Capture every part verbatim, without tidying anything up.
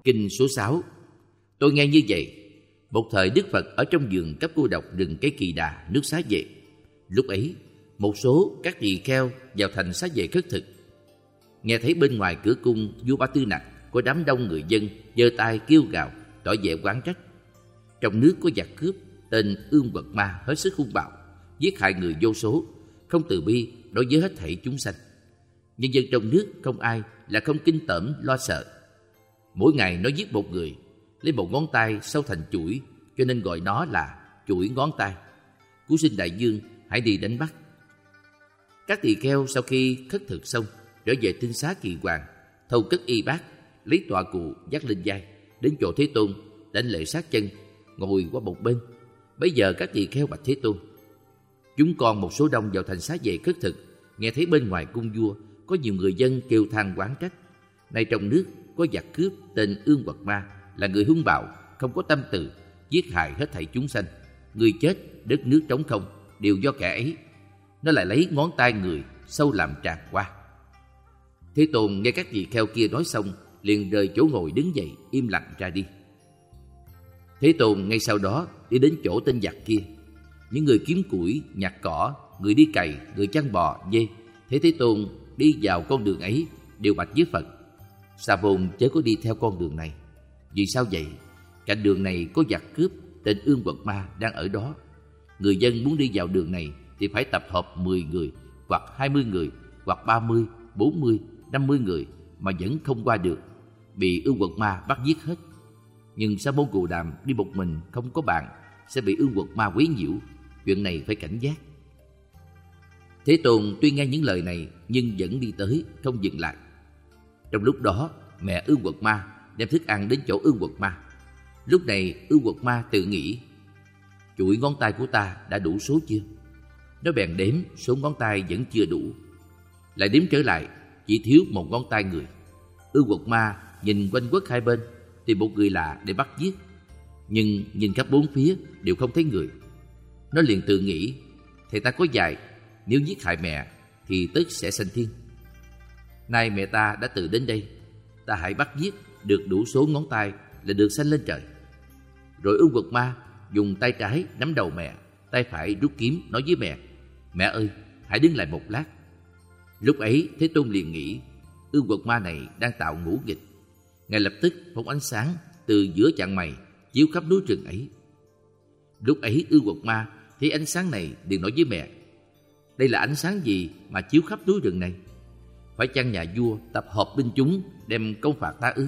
Kinh số sáu. Tôi nghe như vậy. Một thời Đức Phật ở trong vườn cấp cô độc rừng cây Kỳ Đà, nước Xá Vệ. Lúc ấy, một số các tỳ kheo vào thành Xá Vệ khất thực. Nghe thấy bên ngoài cửa cung vua Ba Tư Nặc có đám đông người dân giơ tay kêu gào, tỏ vẻ oán trách. Trong nước có giặc cướp tên Ương Quật Ma hết sức hung bạo, giết hại người vô số, không từ bi đối với hết thảy chúng sanh. Nhân dân trong nước không ai là không kinh tởm lo sợ. Mỗi ngày nó giết một người, lấy một ngón tay sâu thành chuỗi, cho nên gọi nó là chuỗi ngón tay. Cứu sinh đại vương, hãy đi đánh bắt. Các tỳ kheo sau khi khất thực xong trở về tinh xá Kỳ Hoàng, thâu cất y bát, lấy tọa cụ dắt lên vai, đến chỗ Thế Tôn, đảnh lễ sát chân, ngồi qua một bên. Bấy giờ các tỳ kheo bạch Thế Tôn: chúng con một số đông vào thành Xá Vệ khất thực, nghe thấy bên ngoài cung vua có nhiều người dân kêu than oán trách. Nay trong nước có giặc cướp tên Ương Quật Ma, là người hung bạo, không có tâm từ, giết hại hết thảy chúng sanh. Người chết, đất nước trống không, đều do kẻ ấy. Nó lại lấy ngón tay người sâu làm tràng hoa. Thế Tôn nghe các tỳ kheo kia nói xong, liền rời chỗ ngồi đứng dậy, im lặng ra đi. Thế Tôn ngay sau đó đi đến chỗ tên giặc kia. Những người kiếm củi, nhặt cỏ, người đi cày, người chăn bò, dê, thấy Thế Tôn đi vào con đường ấy, đều bạch với Phật: Sa Môn chớ có đi theo con đường này. Vì sao vậy? Cạnh đường này có giặc cướp tên Ương Quật Ma đang ở đó. Người dân muốn đi vào đường này thì phải tập hợp mười người, hoặc hai mươi người, hoặc ba mươi, bốn mươi, năm mươi người, mà vẫn không qua được, bị Ương Quật Ma bắt giết hết. Nhưng Sa Môn Cù Đàm đi một mình không có bạn, sẽ bị Ương Quật Ma quấy nhiễu. Chuyện này phải cảnh giác. Thế Tôn tuy nghe những lời này nhưng vẫn đi tới, không dừng lại. Trong lúc đó, mẹ Ương Quật Ma đem thức ăn đến chỗ Ương Quật Ma. Lúc này Ương Quật Ma tự nghĩ: chuỗi ngón tay của ta đã đủ số chưa? Nó bèn đếm số ngón tay vẫn chưa đủ, lại đếm trở lại, chỉ thiếu một ngón tay người. Ương Quật Ma nhìn quanh quất hai bên, tìm một người lạ để bắt giết, nhưng nhìn khắp bốn phía đều không thấy người. Nó liền tự nghĩ: thầy ta có dạy, nếu giết hại mẹ thì tức sẽ sanh thiên. Nay mẹ ta đã tự đến đây, ta hãy bắt giết được đủ số ngón tay là được sanh lên trời. Rồi Ương Quật Ma dùng tay trái nắm đầu mẹ, tay phải rút kiếm nói với mẹ: mẹ ơi, hãy đứng lại một lát. Lúc ấy Thế Tôn liền nghĩ Ương Quật Ma này đang tạo ngũ nghịch. Ngay lập tức phóng ánh sáng từ giữa chặng mày chiếu khắp núi rừng ấy. Lúc ấy Ương Quật Ma thấy ánh sáng này liền nói với mẹ: đây là ánh sáng gì mà chiếu khắp núi rừng này? Phải chăng nhà vua tập hợp binh chúng đem công phạt ta ư?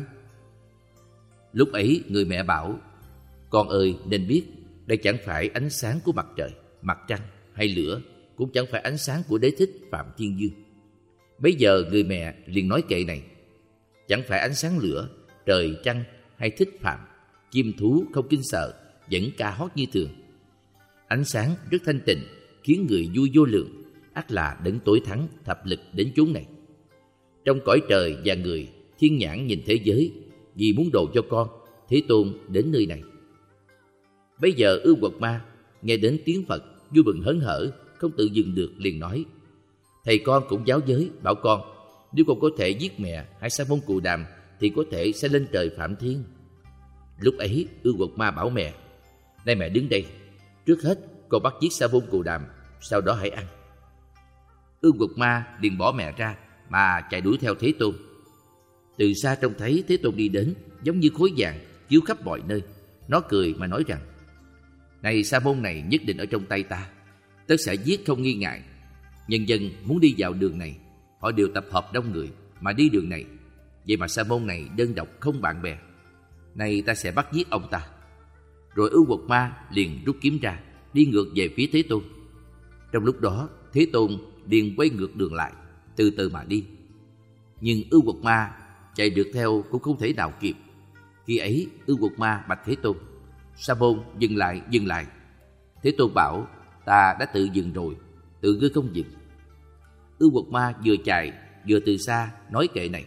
Lúc ấy người mẹ bảo: con ơi, nên biết đây chẳng phải ánh sáng của mặt trời, mặt trăng hay lửa, cũng chẳng phải ánh sáng của Đế Thích Phạm Thiên Dương. Bấy giờ người mẹ liền nói kệ này: chẳng phải ánh sáng lửa, trời trăng hay Thích Phạm, chim thú không kinh sợ, vẫn ca hót như thường. Ánh sáng rất thanh tịnh, khiến người vui vô lượng, ắt là đấng tối thắng thập lực đến chốn này. Trong cõi trời và người, thiên nhãn nhìn thế giới, vì muốn độ cho con, Thế Tôn đến nơi này. Bấy giờ Ương Quật Ma nghe đến tiếng Phật, vui mừng hớn hở, không tự dừng được, liền nói: thầy con cũng giáo giới, bảo con nếu con có thể giết mẹ hay Sa Môn Cù Đàm thì có thể sẽ lên trời Phạm Thiên. Lúc ấy Ương Quật Ma bảo mẹ: nay mẹ đứng đây, trước hết con bắt giết Sa Môn Cù Đàm, sau đó hãy ăn. Ương Quật Ma liền bỏ mẹ ra mà chạy đuổi theo Thế Tôn. Từ xa trông thấy Thế Tôn đi đến, giống như khối vàng chiếu khắp mọi nơi. Nó cười mà nói rằng: này Sa Môn này nhất định ở trong tay ta, tất sẽ giết không nghi ngại. Nhân dân muốn đi vào đường này, họ đều tập hợp đông người mà đi đường này. Vậy mà Sa Môn này đơn độc không bạn bè, nay ta sẽ bắt giết ông ta. Rồi Ương Quật Ma liền rút kiếm ra, đi ngược về phía Thế Tôn. Trong lúc đó Thế Tôn liền quay ngược đường lại, từ từ mà đi. Nhưng Ương Quật Ma chạy được theo cũng không thể nào kịp. Khi ấy Ương Quật Ma bạch Thế Tôn: Sa Môn, dừng lại, dừng lại. Thế Tôn bảo: ta đã tự dừng rồi, tự ngươi không dừng. Ương Quật Ma vừa chạy vừa từ xa nói kệ này: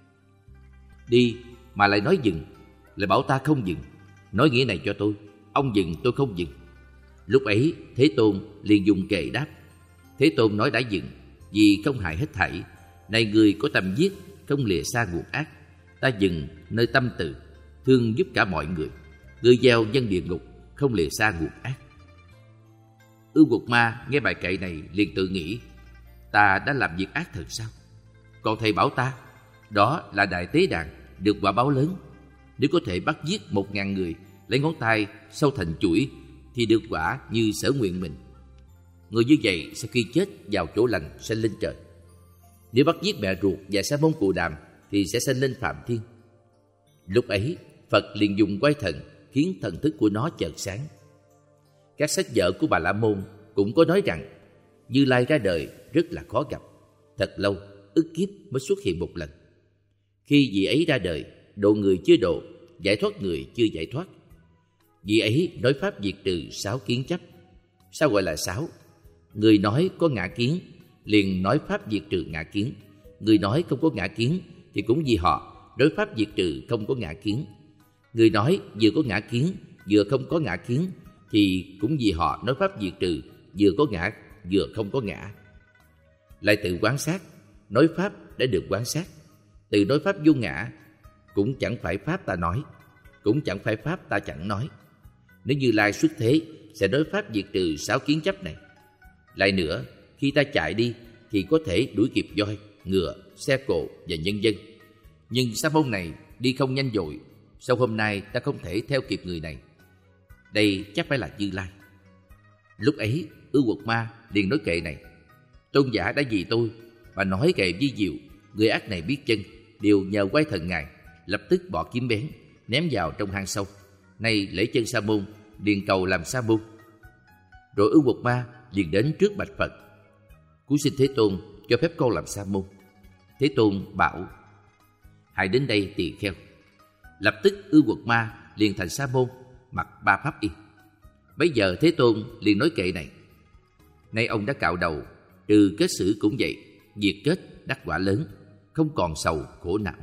đi mà lại nói dừng, lại bảo ta không dừng. Nói nghĩa này cho tôi, ông dừng tôi không dừng. Lúc ấy Thế Tôn liền dùng kệ đáp: Thế Tôn nói đã dừng, vì không hại hết thảy. Này người có tâm giết, không lìa xa nguồn ác, ta dừng nơi tâm từ. thương giúp cả mọi người. Người gieo dân địa ngục, không lìa xa nguồn ác. Ưu Quật Ma nghe bài kệ này liền tự nghĩ, ta đã làm việc ác thật sao? Còn thầy bảo ta, đó là đại tế đàn, được quả báo lớn. Nếu có thể bắt giết một ngàn người, lấy ngón tay sâu thành chuỗi, thì được quả như sở nguyện mình. Người như vậy sau khi chết vào chỗ lành sanh lên trời. Nếu bắt giết mẹ ruột và Sa môn Cù Đàm thì sẽ sanh lên Phạm Thiên. Lúc ấy Phật liền dùng quay thần khiến thần thức của nó chợt sáng. Các sách vở của Bà La Môn cũng có nói rằng Như Lai ra đời rất là khó gặp, thật lâu, ức kiếp mới xuất hiện một lần. Khi vị ấy ra đời, độ người chưa độ, giải thoát người chưa giải thoát. Vị ấy nói pháp diệt trừ sáu kiến chấp. Sao gọi là sáu? Người nói có ngã kiến liền nói pháp diệt trừ ngã kiến. Người nói không có ngã kiến thì cũng vì họ nói pháp diệt trừ không có ngã kiến. Người nói vừa có ngã kiến vừa không có ngã kiến thì cũng vì họ nói pháp diệt trừ vừa có ngã vừa không có ngã. Lại tự quán sát, nói pháp đã được quán sát. Tự nói pháp vô ngã, cũng chẳng phải pháp ta nói, cũng chẳng phải pháp ta chẳng nói. Nếu Như Lai xuất thế sẽ nói pháp diệt trừ sáu kiến chấp này. Lại nữa, khi ta chạy đi thì có thể đuổi kịp voi, ngựa, xe cộ và nhân dân. Nhưng Sa môn này đi không nhanh vội, sau hôm nay ta không thể theo kịp người này. Đây chắc phải là Như Lai. Lúc ấy Ưu Quật Ma liền nói kệ này, tôn giả đã vì tôi mà nói kệ vi diệu, người ác này biết chân, đều nhờ quay thần ngài, lập tức bỏ kiếm bén ném vào trong hang sâu. Nay lễ chân Sa môn, liền cầu làm Sa môn. Rồi Ưu Quật Ma liền đến trước bạch Phật, cúi xin Thế Tôn cho phép con làm Sa môn. Thế Tôn bảo, hãy đến đây tỳ kheo. Lập tức Ưu Quật Ma liền thành Sa môn, mặc ba pháp y. Bấy giờ Thế Tôn liền nói kệ này, nay ông đã cạo đầu, trừ kết sử cũng vậy, diệt kết đắc quả lớn, không còn sầu khổ não.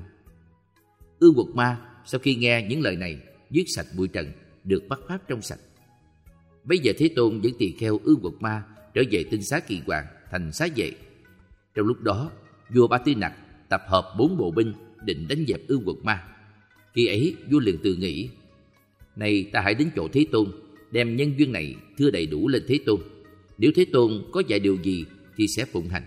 Ưu Quật Ma sau khi nghe những lời này, giết sạch bụi trần, được bắt pháp trong sạch. Bấy giờ Thế Tôn dẫn tỳ kheo Ưu Quật Ma trở về Tinh Xá Kỳ Hoàng thành xá vệ. Trong lúc đó, vua Ba Tư Nặc tập hợp bốn bộ binh định đánh dẹp Ưu Quật Ma. Khi ấy vua liền tự nghĩ, này ta hãy đến chỗ Thế Tôn, đem nhân duyên này thưa đầy đủ lên Thế Tôn. Nếu Thế Tôn có dạy điều gì thì sẽ phụng hành.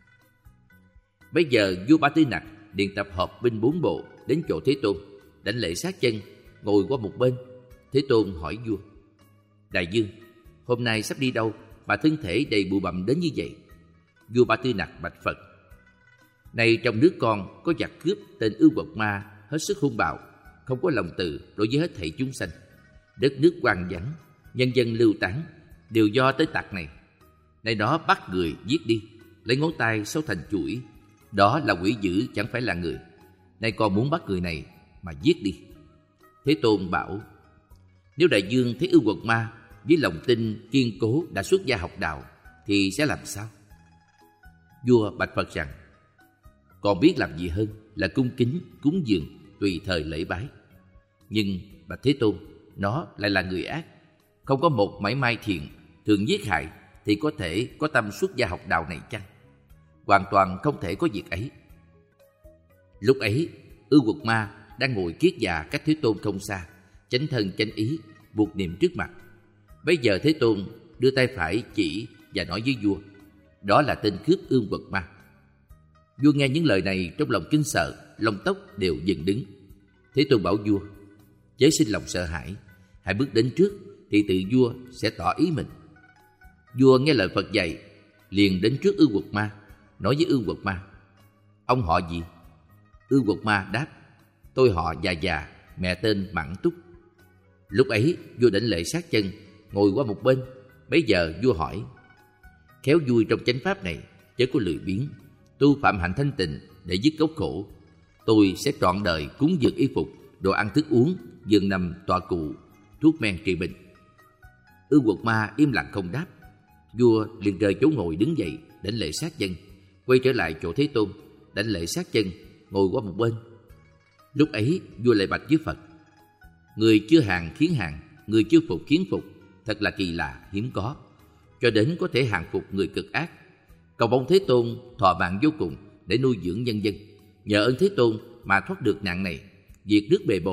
Bây giờ vua Ba Tư Nặc liền tập hợp binh bốn bộ đến chỗ Thế Tôn, đảnh lễ sát chân, ngồi qua một bên. Thế Tôn hỏi vua, đại vương, hôm nay sắp đi đâu mà thân thể đầy bụi bặm đến như vậy? Vua Ba Tư Nặc bạch Phật, này trong nước con có giặc cướp tên Ưu Quật Ma hết sức hung bạo, không có lòng từ đối với hết thảy chúng sanh. Đất nước hoang vắng, nhân dân lưu tán, đều do tới tặc này. Nay đó bắt người giết đi, lấy ngón tay xấu thành chuỗi, đó là quỷ dữ chẳng phải là người. Nay con muốn bắt người này mà giết đi. Thế Tôn bảo, nếu đại vương thấy Ưu Quật Ma với lòng tin kiên cố đã xuất gia học đạo thì sẽ làm sao? Vua bạch Phật rằng, còn biết làm gì hơn là cung kính, cúng dường, tùy thời lễ bái. Nhưng bạch Thế Tôn, nó lại là người ác, không có một mảy may thiện, thường giết hại, thì có thể có tâm xuất gia học đạo này chăng? Hoàn toàn không thể có việc ấy. Lúc ấy Ưu Quật Ma đang ngồi kiết già cách Thế Tôn không xa, chánh thân chánh ý, buộc niệm trước mặt. Bấy giờ Thế Tôn đưa tay phải chỉ và nói với vua, đó là tên cướp Ưu Quật Ma. Vua nghe những lời này trong lòng kinh sợ, lông tóc đều dựng đứng. Thế Tôn bảo vua, chớ sinh lòng sợ hãi, hãy bước đến trước thì tự vua sẽ tỏ ý mình. Vua nghe lời Phật dạy, liền đến trước Ưu Quật Ma, nói với Ưu Quật Ma, ông họ gì? Ưu Quật Ma đáp, tôi họ Già Già, mẹ tên Mãn Túc. Lúc ấy vua đảnh lễ sát chân, ngồi qua một bên. Bấy giờ vua hỏi, khéo vui trong chánh pháp này, chớ có lười biếng, tu phạm hạnh thanh tịnh để dứt gốc khổ. Tôi sẽ trọn đời cúng dường y phục, đồ ăn thức uống, giường nằm tọa cụ, thuốc men trị bệnh. Ưu Quật Ma im lặng không đáp. Vua liền rời chỗ ngồi đứng dậy, đảnh lễ sát chân, quay trở lại chỗ Thế Tôn, đảnh lễ sát chân, ngồi qua một bên. Lúc ấy vua lại bạch với Phật, người chưa hàng khiến hàng, người chưa phục khiến phục, thật là kỳ lạ hiếm có, cho đến có thể hàng phục người cực ác. Cầu mong Thế Tôn thọ mạng vô cùng để nuôi dưỡng nhân dân. Nhờ ơn Thế Tôn mà thoát được nạn này, việc nước bề bộn,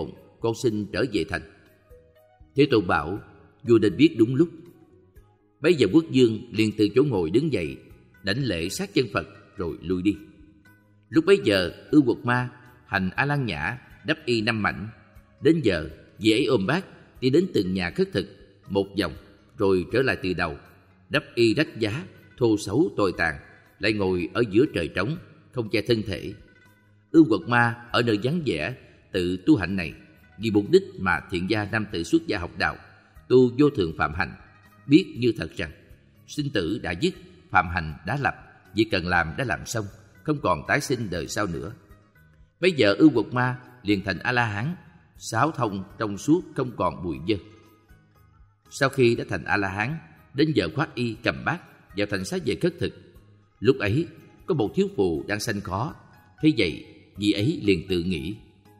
con xin trở về thành. Thế Tôn bảo: vua nên biết đúng lúc. Bấy giờ quốc vương liền từ chỗ ngồi đứng dậy, đảnh lễ sát chân Phật rồi lui đi. Lúc bấy giờ Ưu Quật Ma hành A Lan Nhã đắp y năm mảnh. Đến giờ vị ấy ôm bát đi đến từng nhà khất thực một vòng, rồi trở lại từ đầu, đắp y rách giá thô xấu tồi tàn, lại ngồi ở giữa trời trống, không che thân thể. Ưu Quật Ma ở nơi vắng vẻ tự tu hạnh này, vì mục đích mà thiện gia nam tử xuất gia học đạo, tu vô thượng phạm hành, biết như thật rằng sinh tử đã dứt, phạm hành đã lập, việc cần làm đã làm xong, không còn tái sinh đời sau nữa. Bây giờ Ưu Quật Ma liền thành A La Hán, sáu thông trong suốt, không còn bụi dơ. Sau khi đã thành A La Hán, đến giờ khoác y cầm bát vào thành xá vệ khất thực. Lúc ấy có một thiếu phụ đang sanh khó, thấy vậy vị ấy liền tự nghĩ: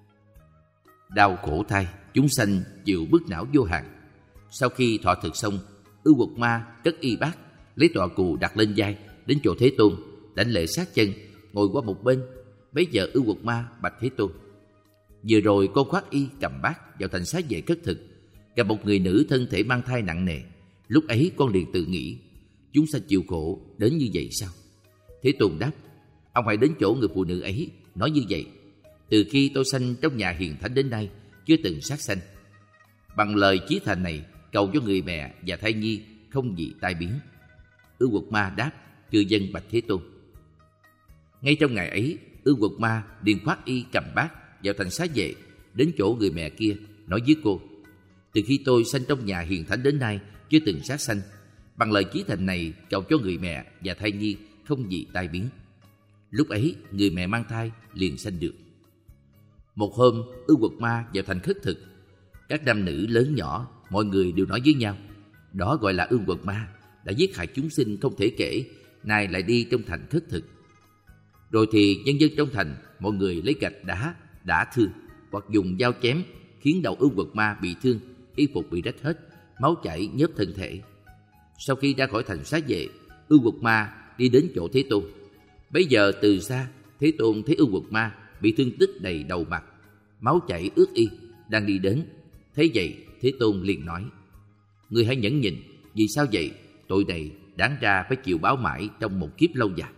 đau khổ thay, chúng sanh chịu bức não vô hạn. Sau khi thọ thực xong, Ưu Quật Ma cất y bát, lấy tọa cù đặt lên vai, đến chỗ Thế Tôn, đảnh lễ sát chân, ngồi qua một bên. Bấy giờ Ưu Quật Ma bạch Thế Tôn: vừa rồi con khoác y cầm bát vào thành xá vệ khất thực, gặp một người nữ thân thể mang thai nặng nề. Lúc ấy con liền tự nghĩ: chúng sanh chịu khổ đến như vậy sao? Thế Tôn đáp: ông hãy đến chỗ người phụ nữ ấy, nói như vậy: từ khi tôi sanh trong nhà hiền thánh đến nay, chưa từng sát sanh. Bằng lời chí thành này, cầu cho người mẹ và thai nhi không bị tai biến. Ưu Quật Ma đáp: cư dân bạch Thế Tôn. Ngay trong ngày ấy, Ưu Quật Ma liền khoác y cầm bát vào thành xá vệ, đến chỗ người mẹ kia, nói với cô: từ khi tôi sanh trong nhà hiền thánh đến nay, chưa từng sát sanh. Bằng lời chí thành này, cầu cho người mẹ và thai nhi không bị tai biến. Lúc ấy người mẹ mang thai liền sanh được. Một hôm, Ưu Quật Ma vào thành khất thực. Các nam nữ lớn nhỏ, mọi người đều nói với nhau: đó gọi là Ưu Quật Ma, đã giết hại chúng sinh không thể kể, nay lại đi trong thành khất thực. Rồi thì nhân dân trong thành, mọi người lấy gạch đá đả thương, hoặc dùng dao chém, khiến đầu Ưu Quật Ma bị thương, y phục bị rách hết, máu chảy nhớp thân thể. Sau khi ra khỏi thành xá vệ, Ưu Quật Ma đi đến chỗ Thế Tôn. Bấy giờ từ xa, Thế Tôn thấy Ưu Quật Ma bị thương tích đầy đầu mặt, máu chảy ướt y, đang đi đến. Thấy vậy, Thế Tôn liền nói: người hãy nhẫn nhịn. Vì sao vậy? Tội này đáng ra phải chịu báo mãi trong một kiếp lâu dài.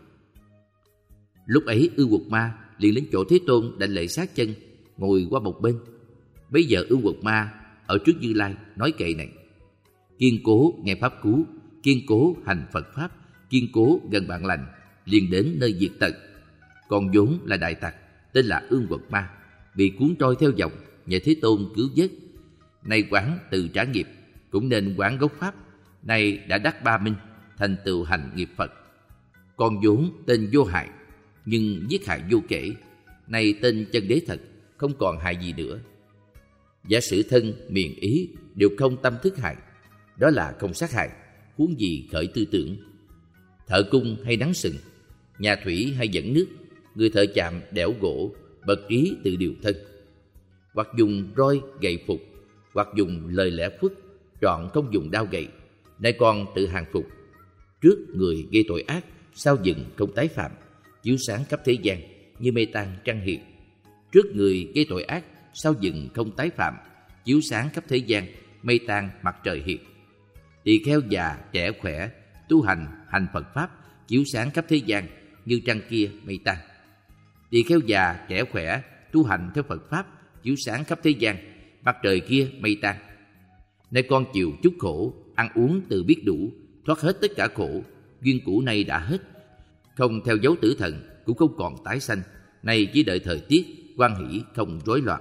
Lúc ấy Ưu Quật Ma liền đến chỗ Thế Tôn, đảnh lễ sát chân, ngồi qua một bên. Bấy giờ Ưu Quật Ma ở trước Như Lai nói kệ này: kiên cố nghe pháp cứu, kiên cố hành Phật pháp, kiên cố gần bạn lành, liền đến nơi diệt tận. Còn vốn là đại tặc, tên là Ưu Quật Ma, bị cuốn trôi theo dòng, nhờ Thế Tôn cứu vớt. Nay quán từ trả nghiệp, cũng nên quán gốc pháp. Nay đã đắc ba minh, thành tựu hành nghiệp Phật. Còn vốn tên vô hại, nhưng giết hại vô kể. Nay tên chân đế thật, không còn hại gì nữa. Giả sử thân, miệng, ý đều không tâm thức hại, đó là không sát hại, huống gì khởi tư tưởng. Thợ cung hay nắng sừng, nhà thủy hay dẫn nước, người thợ chạm đẽo gỗ, bật ý tự điều thân. Hoặc dùng roi gậy phục, hoặc dùng lời lẽ phức, chọn không dùng đao gậy. Nay con tự hàng phục. Trước người gây tội ác, sau dừng không tái phạm, chiếu sáng khắp thế gian như mây tan trăng hiện. Trước người gây tội ác, sau dừng không tái phạm, chiếu sáng khắp thế gian mây tan mặt trời hiện. Tỳ kheo già trẻ khỏe, tu hành hành Phật pháp, chiếu sáng khắp thế gian như trăng kia mây tan. Tỳ kheo già trẻ khỏe, tu hành theo Phật pháp, chiếu sáng khắp thế gian mặt trời kia mây tan. Nay con chịu chút khổ, ăn uống từ biết đủ, thoát hết tất cả khổ, duyên cũ nay đã hết, không theo dấu tử thần, cũng không còn tái sanh. Nay chỉ đợi thời tiết hoan hỷ, không rối loạn.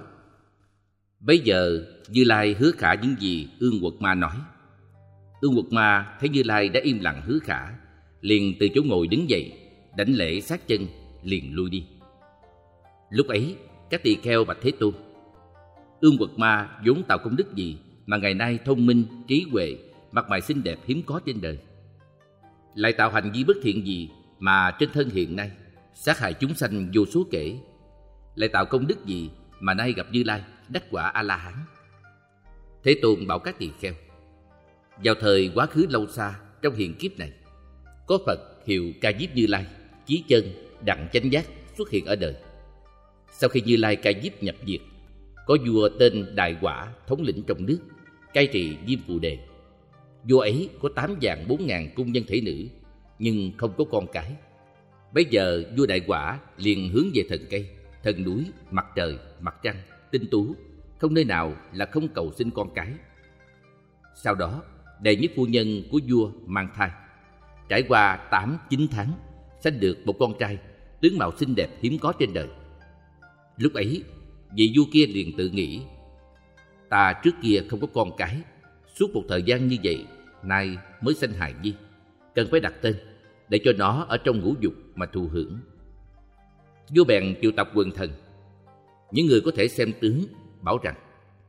Bấy giờ Như Lai hứa khả những gì Ưu Quật Ma nói. Ưu Quật Ma thấy Như Lai đã im lặng hứa khả, liền từ chỗ ngồi đứng dậy, đảnh lễ sát chân, liền lui đi. Lúc ấy các tỳ kheo bạch Thế Tôn: Ưu Quật Ma vốn tạo công đức gì mà ngày nay thông minh, trí huệ, mặt mày xinh đẹp hiếm có trên đời? Lại tạo hành vi bất thiện gì mà trên thân hiện nay sát hại chúng sanh vô số kể? Lại tạo công đức gì mà nay gặp Như Lai đắc quả A La Hán? Thế Tôn bảo các tỳ kheo: vào thời quá khứ lâu xa, trong hiện kiếp này, có Phật hiệu Ca Diếp Như Lai, chí chân đặng chánh giác xuất hiện ở đời. Sau khi Như Lai Ca Diếp nhập diệt, có vua tên Đại Quả thống lĩnh trong nước, cai trị Diêm Phù Đề. Vua ấy có tám vạn bốn ngàn cung nhân thể nữ, nhưng không có con cái. Bấy giờ vua Đại Quả liền hướng về thần cây, thần núi, mặt trời, mặt trăng, tinh tú, không nơi nào là không cầu xin con cái. Sau đó, đệ nhất phu nhân của vua mang thai, trải qua tám chín tháng, sanh được một con trai, tướng mạo xinh đẹp hiếm có trên đời. Lúc ấy, vị vua kia liền tự nghĩ, ta trước kia không có con cái, suốt một thời gian như vậy, nay mới sanh hài nhi, cần phải đặt tên để cho nó ở trong ngũ dục mà thụ hưởng. Vua bèn triệu tập quần thần, những người có thể xem tướng, bảo rằng,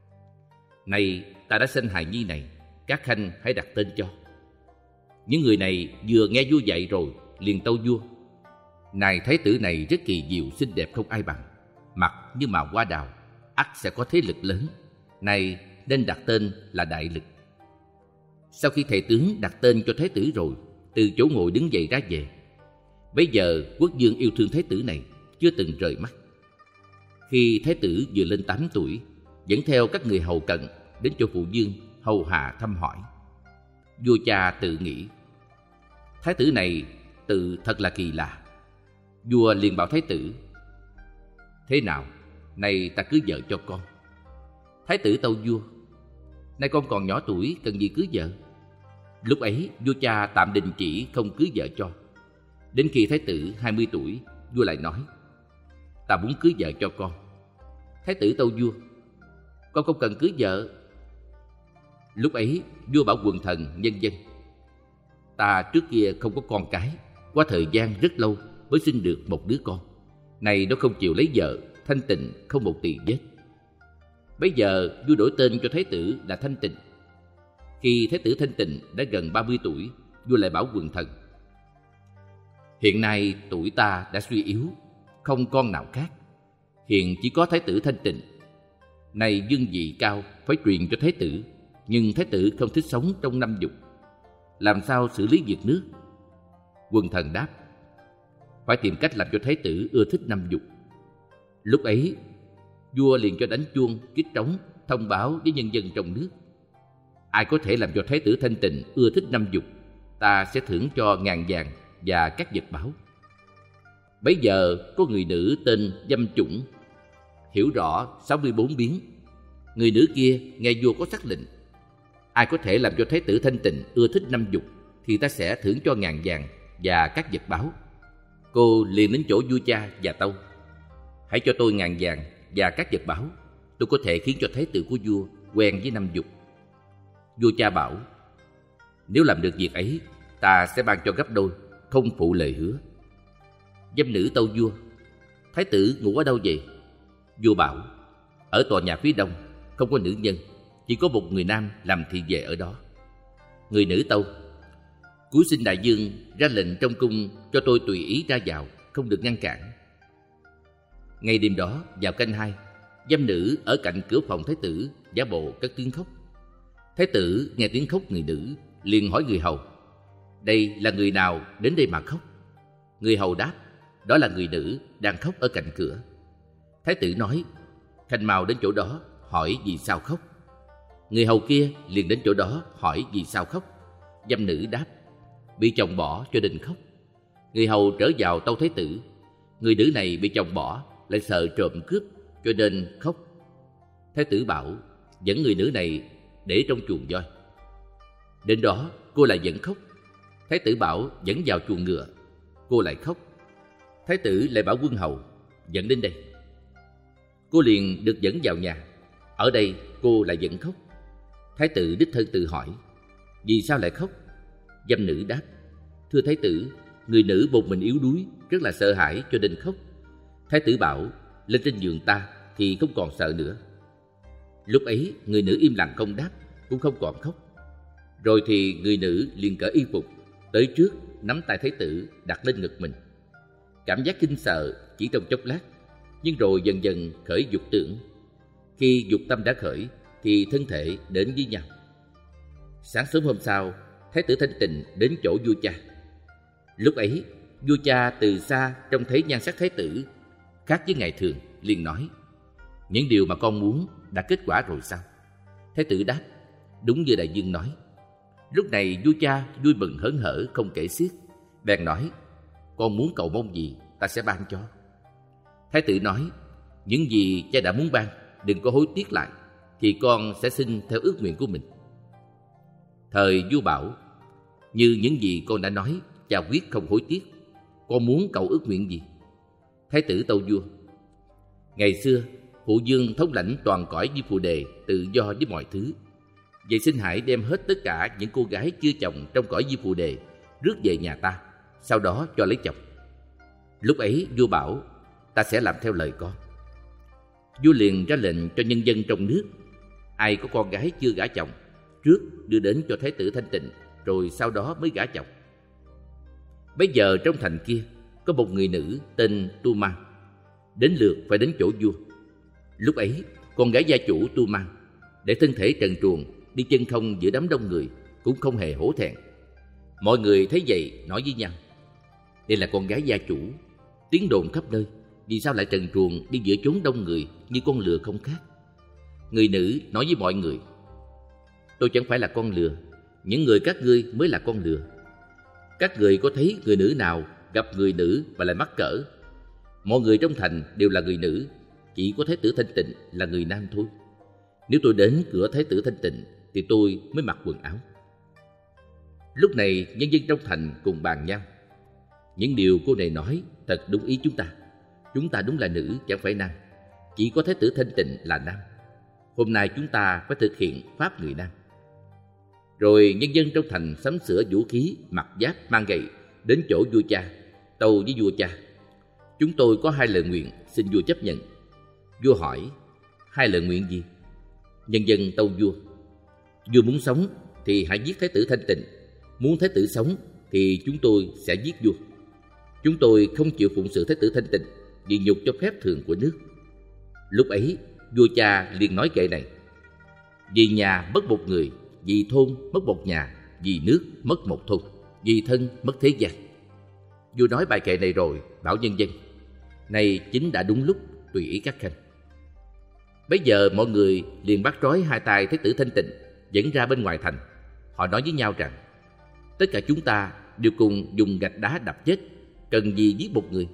này ta đã sanh hài nhi này, các khanh hãy đặt tên cho. Những người này vừa nghe vua dạy rồi liền tâu vua, này thái tử này rất kỳ diệu, xinh đẹp không ai bằng, mặt như màu hoa đào, ắt sẽ có thế lực lớn, này nên đặt tên là Đại Lực. Sau khi thầy tướng đặt tên cho thái tử rồi, từ chỗ ngồi đứng dậy ra về. Bấy giờ quốc vương yêu thương thái tử này, chưa từng rời mắt. Khi thái tử vừa lên tám tuổi, dẫn theo các người hầu cận đến chỗ phụ vương hầu hạ thăm hỏi. Vua cha tự nghĩ, thái tử này tự thật là kỳ lạ. Vua liền bảo thái tử, thế nào, nay ta cưới vợ cho con. Thái tử tâu vua, nay con còn nhỏ tuổi, cần gì cưới vợ. Lúc ấy vua cha tạm đình chỉ không cưới vợ cho. Đến khi thái tử hai mươi tuổi, vua lại nói, ta muốn cưới vợ cho con. Thái tử tâu vua, con không cần cưới vợ. Lúc ấy vua bảo quần thần nhân dân, ta trước kia không có con cái, qua thời gian rất lâu mới sinh được một đứa con, này nó không chịu lấy vợ, thanh tịnh không một tỳ vết. Bấy giờ vua đổi tên cho thái tử là Thanh Tịnh. Khi thái tử Thanh Tịnh đã gần ba mươi tuổi, vua lại bảo quần thần, hiện nay tuổi ta đã suy yếu, không con nào khác, hiện chỉ có thái tử Thanh Tịnh. Này vương vị cao phải truyền cho thái tử, nhưng thái tử không thích sống trong năm dục, làm sao xử lý việc nước? Quần thần đáp, phải tìm cách làm cho thái tử ưa thích năm dục. Lúc ấy vua liền cho đánh chuông kích trống, thông báo với nhân dân trong nước, ai có thể làm cho thái tử Thanh Tịnh ưa thích năm dục, ta sẽ thưởng cho ngàn vàng và các vật báu. Bấy giờ có người nữ tên Dâm Chủng, hiểu rõ sáu mươi bốn biến. Người nữ kia nghe vua có sắc lệnh, ai có thể làm cho thái tử Thanh Tịnh ưa thích năm dục thì ta sẽ thưởng cho ngàn vàng và các vật báu. Cô liền đến chỗ vua cha và tâu, hãy cho tôi ngàn vàng và các vật báu, tôi có thể khiến cho thái tử của vua quen với năm dục. Vua cha bảo, nếu làm được việc ấy, ta sẽ ban cho gấp đôi, không phụ lời hứa. Dâm nữ tâu vua, thái tử ngủ ở đâu vậy? Vua bảo, ở tòa nhà phía đông, không có nữ nhân, chỉ có một người nam làm thị vệ ở đó. Người nữ tâu, cúi xin đại vương ra lệnh trong cung cho tôi tùy ý ra vào, không được ngăn cản. Ngày đêm đó vào canh hai, dâm nữ ở cạnh cửa phòng thái tử giả bộ cất tiếng khóc. Thái tử nghe tiếng khóc người nữ, liền hỏi người hầu, đây là người nào đến đây mà khóc? Người hầu đáp, đó là người nữ đang khóc ở cạnh cửa. Thái tử nói, khanh mau đến chỗ đó hỏi vì sao khóc. Người hầu kia liền đến chỗ đó hỏi vì sao khóc. Dâm nữ đáp, bị chồng bỏ cho nên khóc. Người hầu trở vào tâu thái tử, người nữ này bị chồng bỏ, lại sợ trộm cướp cho nên khóc. Thái tử bảo, dẫn người nữ này để trong chuồng voi. Đến đó cô lại vẫn khóc. Thái tử bảo dẫn vào chuồng ngựa, cô lại khóc. Thái tử lại bảo quân hầu dẫn đến đây. Cô liền được dẫn vào nhà. Ở đây cô lại vẫn khóc. Thái tử đích thân tự hỏi, vì sao lại khóc? Dâm nữ đáp, thưa thái tử, người nữ một mình yếu đuối, rất là sợ hãi cho nên khóc. Thái tử bảo, lên trên giường ta thì không còn sợ nữa. Lúc ấy người nữ im lặng không đáp, cũng không còn khóc. Rồi thì người nữ liền cởi y phục, tới trước nắm tay thái tử đặt lên ngực mình. Cảm giác kinh sợ chỉ trong chốc lát, nhưng rồi dần dần khởi dục tưởng. Khi dục tâm đã khởi thì thân thể đến với nhau. Sáng sớm hôm sau, thái tử Thanh Tịnh đến chỗ vua cha. Lúc ấy vua cha từ xa trông thấy nhan sắc thái tử khác với ngày thường, liền nói, Những điều mà con muốn đã kết quả rồi sao? Thái tử đáp: Đúng như đại dương nói. Lúc này vua cha vui mừng hớn hở không kể xiết, bèn nói: Con muốn cầu mong gì ta sẽ ban cho. Thái tử nói: Những gì cha đã muốn ban, đừng có hối tiếc lại, thì con sẽ xin theo ước nguyện của mình. Thời vua bảo: Như những gì con đã nói, cha quyết không hối tiếc. Con muốn cầu ước nguyện gì? Thái tử tâu vua: Ngày xưa phụ vương thống lãnh toàn cõi Di Phù Đề, tự do với mọi thứ. Vậy xin hãy đem hết tất cả những cô gái chưa chồng trong cõi Di Phù Đề rước về nhà ta, sau đó cho lấy chồng. Lúc ấy vua bảo: Ta sẽ làm theo lời con. Vua liền ra lệnh cho nhân dân trong nước, ai có con gái chưa gả chồng, trước đưa đến cho thái tử thanh tịnh, rồi sau đó mới gả chồng. Bấy giờ trong thành kia có một người nữ tên Tu Mang, đến lượt phải đến chỗ vua. Lúc ấy con gái gia chủ Tu Mang để thân thể trần truồng đi chân không giữa đám đông người, cũng không hề hổ thẹn. Mọi người thấy vậy nói với nhau: Đây là con gái gia chủ, tiếng đồn khắp nơi, vì sao lại trần truồng đi giữa chốn đông người như con lừa không khác? Người nữ nói với mọi người: Tôi chẳng phải là con lừa, những người các ngươi mới là con lừa. Các người có thấy người nữ nào gặp người nữ mà lại mắc cỡ? Mọi người trong thành đều là người nữ, chỉ có thái tử Thanh Tịnh là người nam thôi. Nếu tôi đến cửa thái tử Thanh Tịnh thì tôi mới mặc quần áo. Lúc này nhân dân trong thành cùng bàn nhau: Những điều cô này nói thật đúng ý chúng ta. Chúng ta đúng là nữ chẳng phải nam, chỉ có thái tử Thanh Tịnh là nam. Hôm nay chúng ta phải thực hiện pháp người nam. Rồi nhân dân trong thành sắm sửa vũ khí, mặc giáp, mang gậy đến chỗ vua cha, tâu với vua cha: Chúng tôi có hai lời nguyện, xin vua chấp nhận. Vua hỏi: Hai lời nguyện gì? Nhân dân tâu vua: Vua muốn sống thì hãy giết thái tử Thanh Tịnh, muốn thái tử sống thì chúng tôi sẽ giết vua. Chúng tôi không chịu phụng sự thái tử Thanh Tịnh vì nhục cho phép thường của nước. Lúc ấy vua cha liền nói kệ này: Vì nhà mất một người, vì thôn mất một nhà, vì nước mất một thôn, vì thân mất thế gian. Vua nói bài kệ này rồi bảo nhân dân: Này chính đã đúng lúc, tùy ý các khanh. Bấy giờ mọi người liền bắt trói hai tay thái tử Thanh Tịnh, dẫn ra bên ngoài thành. Họ nói với nhau rằng: Tất cả chúng ta đều cùng dùng gạch đá đập chết, cần gì giết một người?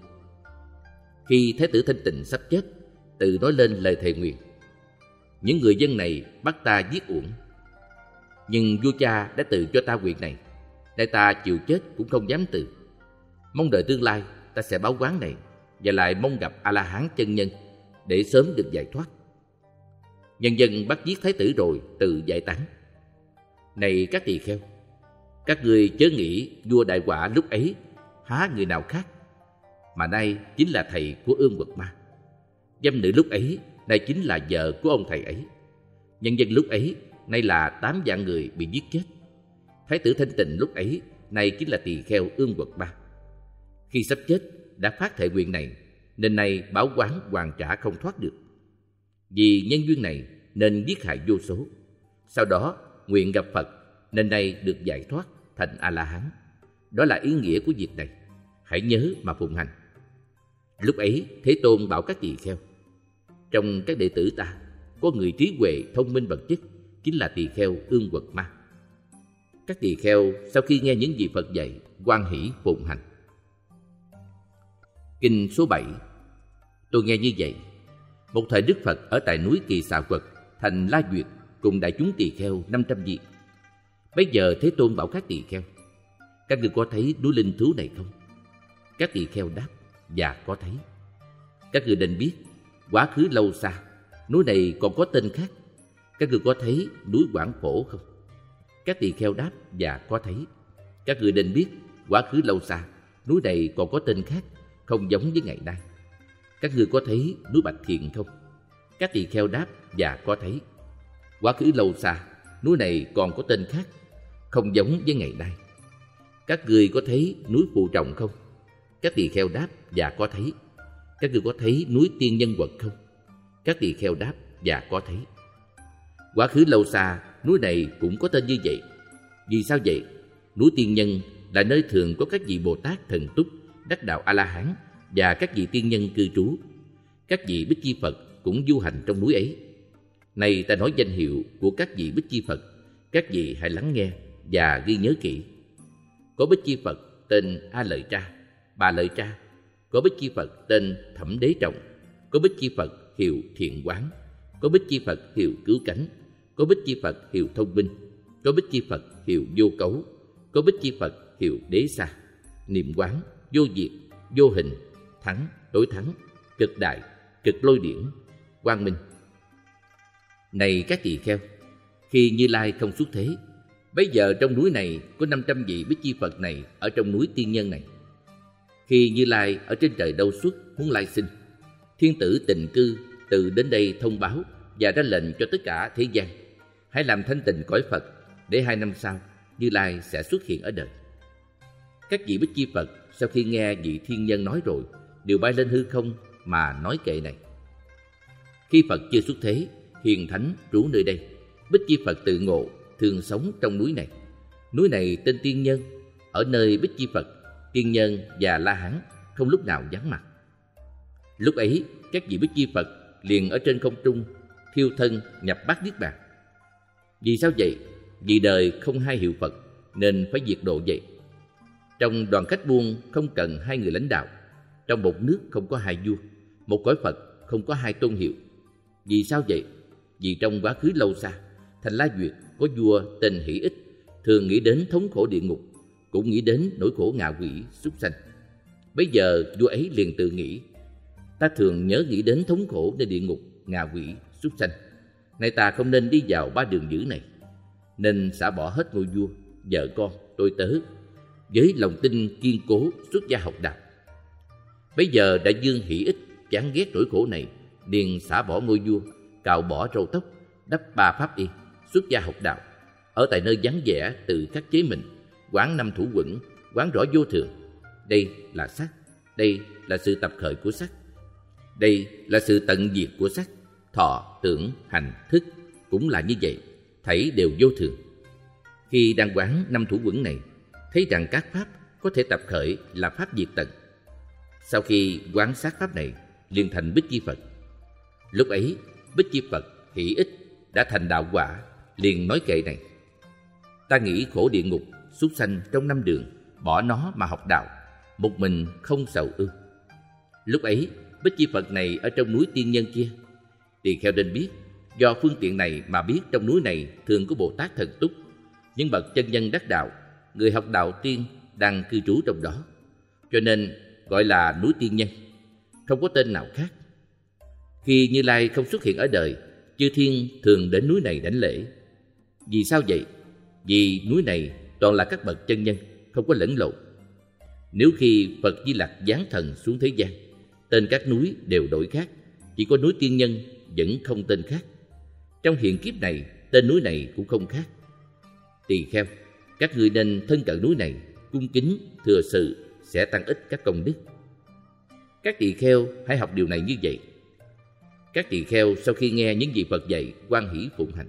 Khi thái tử Thanh Tịnh sắp chết, tự nói lên lời thề nguyện: Những người dân này bắt ta giết uổng, nhưng vua cha đã tự cho ta quyền này, nay ta chịu chết cũng không dám từ. Mong đợi tương lai ta sẽ báo oán này, và lại mong gặp A La Hán chân nhân để sớm được giải thoát. Nhân dân bắt giết thái tử rồi tự giải tán. Này các tỳ kheo, các ngươi chớ nghĩ vua Đại Họa lúc ấy há người nào khác, mà nay chính là thầy của Ương Quật Ma. Dâm nữ lúc ấy nay chính là vợ của ông thầy ấy. Nhân dân lúc ấy nay là tám vạn người bị giết chết. Thái tử Thanh Tịnh lúc ấy nay chính là tỳ kheo Ương Quật Ma. Khi sắp chết đã phát thệ nguyện này, nên nay báo oán hoàn trả không thoát được. Vì nhân duyên này nên giết hại vô số. Sau đó nguyện gặp Phật, nên nay được giải thoát thành A-la-hán. Đó là ý nghĩa của việc này, hãy nhớ mà phụng hành. Lúc ấy Thế Tôn bảo các tỳ kheo: Trong các đệ tử ta có người trí huệ thông minh bậc nhất, chính là tỳ kheo Ương Quật Ma. Các tỳ kheo sau khi nghe những gì Phật dạy, hoan hỷ phụng hành. Kinh số bảy. Tôi nghe như vậy: một thời Đức Phật ở tại núi Kỳ Xà Quật, thành La Duyệt, cùng đại chúng tỳ kheo năm trăm vị. Bây giờ Thế Tôn bảo các tỳ kheo: Các ngươi có thấy núi linh thú này không? Các tỳ kheo đáp: Dạ có thấy. Các ngươi nên biết, quá khứ lâu xa, núi này còn có tên khác. Các ngươi có thấy núi Quảng Phổ không? Các tỳ kheo đáp: Dạ có thấy. Các ngươi nên biết, quá khứ lâu xa, núi này còn có tên khác, không giống với ngày nay. Các ngươi có thấy núi Bạch Thiện không? Các tỳ kheo đáp: Dạ có thấy. Quá khứ lâu xa, núi này còn có tên khác, không giống với ngày nay. Các ngươi có thấy núi Phù Trọng không? Các tỳ kheo đáp: Dạ có thấy. Các ngươi có thấy núi Tiên Nhân Quật không? Các tỳ kheo đáp: Dạ có thấy. Quá khứ lâu xa, núi này cũng có tên như vậy. Vì sao vậy? Núi Tiên Nhân là nơi thường có các vị Bồ Tát thần túc, đắc đạo A-la-hán và các vị tiên nhân cư trú. Các vị Bích Chi Phật cũng du hành trong núi ấy. Này ta nói danh hiệu của các vị Bích Chi Phật, các vị hãy lắng nghe và ghi nhớ kỹ. Có Bích Chi Phật tên A Lợi Tra, Bà Lợi Tra. Có Bích Chi Phật tên Thẩm Đế Trọng. Có Bích Chi Phật hiệu Thiện Quán. Có Bích Chi Phật hiệu Cứu Cánh. Có Bích Chi Phật hiệu Thông Minh. Có Bích Chi Phật hiệu Vô Cấu. Có Bích Chi Phật hiệu Đế Sa, Niệm Quán, Vô Diệt, Vô Hình, Thắng, Đối Thắng, Cực Đại, Cực Lôi Điển, Quang Minh. Này các tỳ kheo, khi Như Lai không xuất thế, bây giờ trong núi này có năm trăm vị Bích Chi Phật này ở trong núi Tiên Nhân này. Khi Như Lai ở trên trời đâu xuất muốn lai sinh, thiên tử Tịnh Cư từ đến đây thông báo và ra lệnh cho tất cả thế gian: hãy làm thanh tịnh cõi Phật, để hai năm sau Như Lai sẽ xuất hiện ở đời. Các vị Bích Chi Phật sau khi nghe vị thiên nhân nói rồi, đều bay lên hư không mà nói kệ này: khi Phật chưa xuất thế, hiền thánh trú nơi đây. Bích Chi Phật tự ngộ, thường sống trong núi này. Núi này tên Tiên Nhân. Ở nơi Bích Chi Phật, Tiên Nhân và La Hán không lúc nào vắng mặt. Lúc ấy, các vị Bích Chi Phật liền ở trên không trung, thiêu thân nhập bát niết bàn. Vì sao vậy? Vì đời không hai hiệu Phật nên phải diệt độ vậy. Trong đoàn khách buôn không cần hai người lãnh đạo. Trong một nước không có hai vua. Một cõi Phật không có hai tôn hiệu. Vì sao vậy? Vì trong quá khứ lâu xa, Thành La Duyệt có vua tên Hỷ Ích, thường nghĩ đến thống khổ địa ngục, cũng nghĩ đến nỗi khổ ngạ quỷ súc sanh. Bây giờ vua ấy liền tự nghĩ: ta thường nhớ nghĩ đến thống khổ nơi địa ngục, ngạ quỷ, súc sanh. Nay ta không nên đi vào ba đường dữ này, nên xả bỏ hết ngôi vua, vợ con, tôi tớ, với lòng tin kiên cố xuất gia học đạo. Bây giờ đại vương Hỷ Ích chán ghét nỗi khổ này, liền xả bỏ ngôi vua, cạo bỏ râu tóc, đắp ba pháp y, xuất gia học đạo, ở tại nơi vắng vẻ tự khắc chế mình, quán năm thủ quẩn, quán rõ vô thường. Đây là sắc, đây là sự tập khởi của sắc, đây là sự tận diệt của sắc. Thọ, tưởng, hành, thức cũng là như vậy, thảy đều vô thường. Khi đang quán năm thủ quẩn này, thấy rằng các pháp có thể tập khởi là pháp diệt tận. Sau khi quán sát pháp này, liền thành Bích Chi Phật. Lúc ấy, Bích Chi Phật Hỷ Ích đã thành đạo quả, liền nói kệ này: ta nghĩ khổ địa ngục, súc sanh trong năm đường, bỏ nó mà học đạo, một mình không sầu ư. Lúc ấy, Bích Chi Phật này ở trong núi Tiên Nhân kia. Tỳ kheo nên biết, do phương tiện này mà biết trong núi này thường có Bồ Tát Thần Túc, những bậc chân nhân đắc đạo, người học đạo tiên đang cư trú trong đó, cho nên gọi là núi Tiên Nhân, không có tên nào khác. Khi Như Lai không xuất hiện ở đời, chư thiên thường đến núi này đảnh lễ. Vì sao vậy? Vì núi này toàn là các bậc chân nhân, không có lẫn lộn. Nếu khi Phật Di Lặc giáng thần xuống thế gian, tên các núi đều đổi khác, chỉ có núi Tiên Nhân vẫn không tên khác. Trong hiện kiếp này, tên núi này cũng không khác. Tỳ kheo, các ngươi nên thân cận núi này, cung kính thừa sự, sẽ tăng ích các công đức. Các tỳ kheo hãy học điều này như vậy. Các tỳ kheo sau khi nghe những gì Phật dạy, hoan hỷ phụng hành.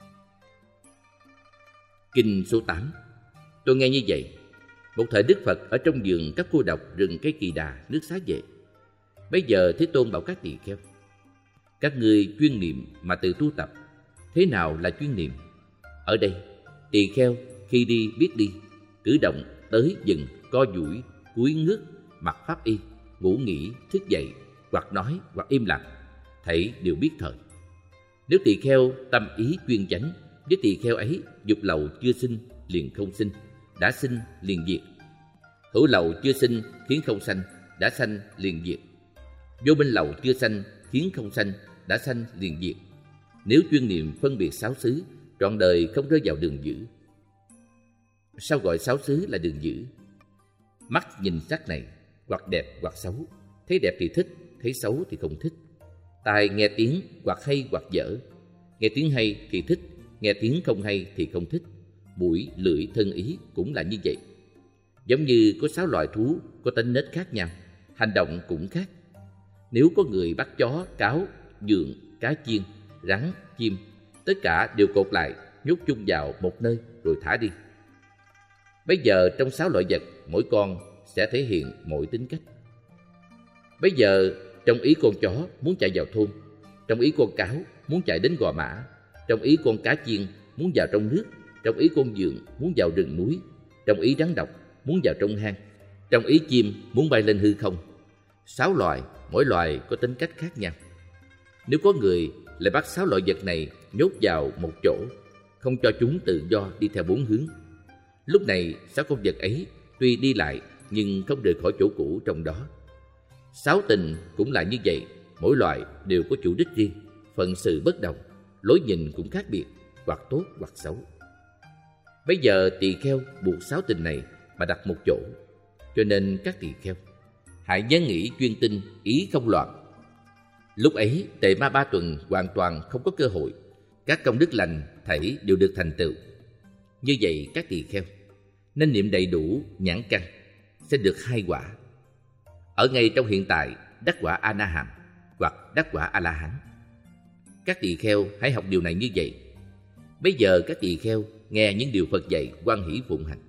Kinh số tám. Tôi nghe như vậy: một thời Đức Phật ở trong vườn các cô độc rừng cây Kỳ Đà, nước Xá Vệ. Bây giờ Thế Tôn bảo các tỳ kheo: các ngươi chuyên niệm mà tự tu tập. Thế nào là chuyên niệm? Ở đây, tỳ kheo khi đi biết đi, cử động, tới dừng, co duỗi, cúi ngước, mặc pháp y, ngủ nghỉ, thức dậy, hoặc nói hoặc im lặng, thảy đều biết thời. Nếu tỳ kheo tâm ý chuyên chánh, với tỳ kheo ấy dục lậu chưa sinh liền không sinh, đã sinh liền diệt. Hữu lậu chưa sinh khiến không sanh, đã sanh liền diệt. Vô minh lậu chưa sanh khiến không sanh, đã sanh liền diệt. Nếu chuyên niệm phân biệt sáu xứ, trọn đời không rơi vào đường dữ. Sao gọi sáu xứ là đường dữ? Mắt nhìn sắc này, hoặc đẹp hoặc xấu, thấy đẹp thì thích, thấy xấu thì không thích. Tai nghe tiếng hoặc hay hoặc dở, nghe tiếng hay thì thích, nghe tiếng không hay thì không thích. Mũi, lưỡi, thân ý cũng là như vậy. Giống như có sáu loại thú có tính nết khác nhau, hành động cũng khác. Nếu có người bắt chó, cáo, dượng, cá chiên, rắn, chim, tất cả đều cột lại, nhốt chung vào một nơi rồi thả đi. Bây giờ trong sáu loại vật, mỗi con sẽ thể hiện mỗi tính cách. Bây giờ trong ý con chó muốn chạy vào thôn, Trong ý con cáo muốn chạy đến Gò Mã, trong ý con cá chiên muốn vào trong nước, trong ý con dượng muốn vào rừng núi, trong ý rắn độc muốn vào trong hang, trong ý chim muốn bay lên hư không. Sáu loài, mỗi loài có tính cách khác nhau. Nếu có người lại bắt sáu loại vật này nhốt vào một chỗ, không cho chúng tự do đi theo bốn hướng, lúc này sáu con vật ấy tuy đi lại nhưng không rời khỏi chỗ cũ trong đó. Sáu tình cũng là như vậy, mỗi loài đều có chủ đích riêng, phận sự bất đồng, lối nhìn cũng khác biệt, hoặc tốt hoặc xấu. Bây giờ tỳ kheo buộc sáu tình này mà đặt một chỗ, cho nên các tỳ kheo hãy nhớ nghĩ chuyên tinh, ý không loạn. Lúc ấy tề ma ba tuần hoàn toàn không có cơ hội, các công đức lành thảy đều được thành tựu. Như vậy các tỳ kheo nên niệm đầy đủ nhãn căn, sẽ được hai quả. Ở ngay trong hiện tại đắc quả A Na Hàm hoặc đắc quả A La Hán. Các tỳ kheo hãy học điều này như vậy. Bây giờ các tỳ kheo nghe những điều Phật dạy hoan hỷ phụng hành.